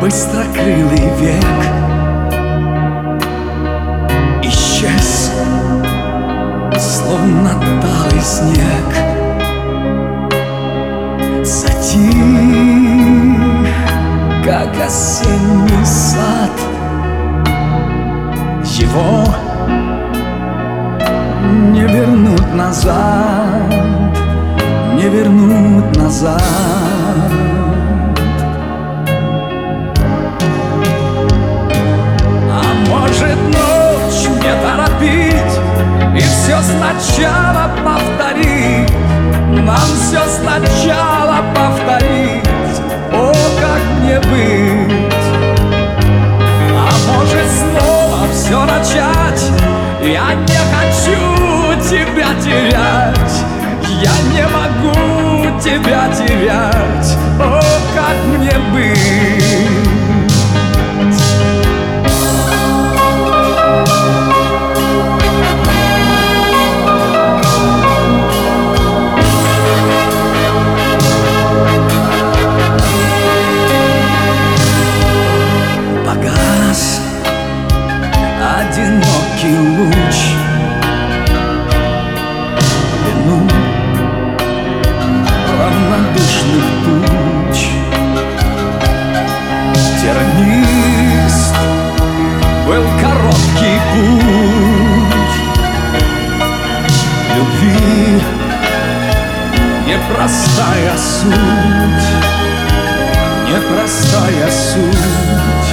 быстрокрылый век исчез, словно талый снег. Затих, как осенний сад. Его не вернуть назад, не вернуть назад. А может, ночь не торопить и все сначала повторить, нам все сначала повторить. О, как мне быть? А может, снова все начать? Я не хочу тебя терять, я не могу тебя терять. О, как мне быть? Погас одинокий луч, вину равнодушных туч. Тернист был короткий путь любви, непростая суть, непростая суть.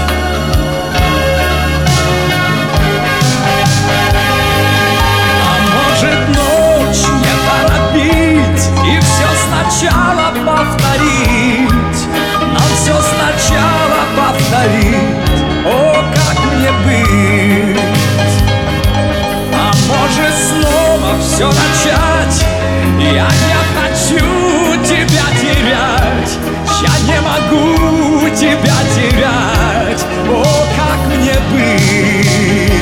И все сначала повторить, нам все сначала повторить. О, как мне быть? А может, снова все начать? Я не хочу тебя терять, я не могу тебя терять. О, как мне быть?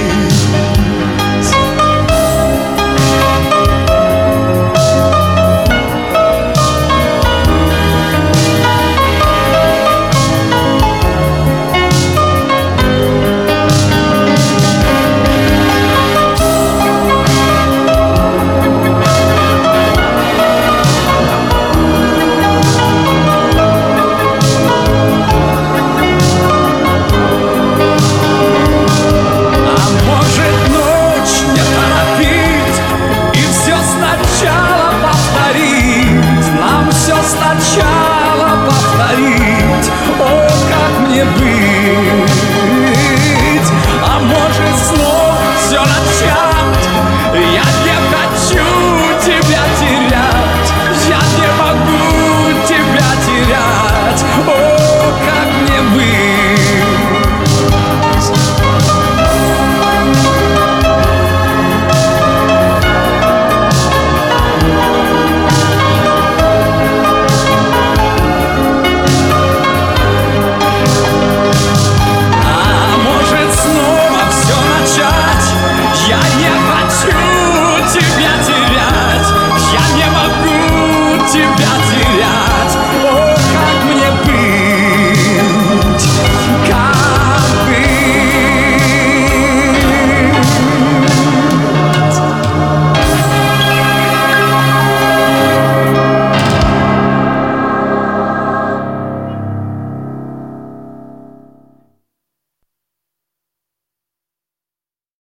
Нам все сначала повторить. О, как мне быть?